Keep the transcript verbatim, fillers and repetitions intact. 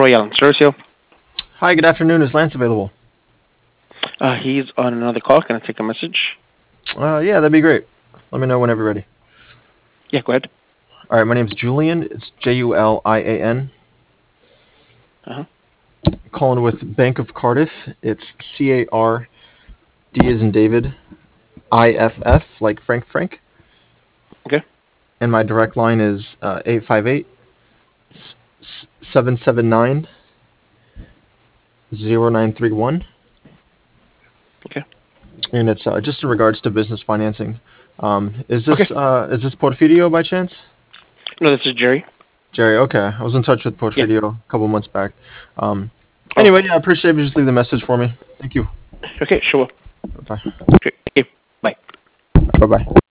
Royale Insercio. Hi, good afternoon. Is Lance available? Uh, he's on another call. Can I take a message? Uh, yeah, that'd be great. Let me know whenever you're ready. Yeah, go ahead. All right, my name's Julian. It's J U L I A N. Uh-huh. Calling with Bank of Cardiff. It's C A R D as in David, I F F, like Frank Frank. Okay. And my direct line is uh, eight five eight, seven seven nine, zero nine three one. Okay. And it's uh, just in regards to business financing. Um, is Okay. this uh, is this Porfirio by chance? No, this is Jerry. Jerry, okay. I was in touch with Yeah. Porfirio a couple months back. Um, Oh, anyway, yeah, I appreciate if you just leave the message for me. Thank you. okay, sure. Bye. Okay, bye. Bye-bye.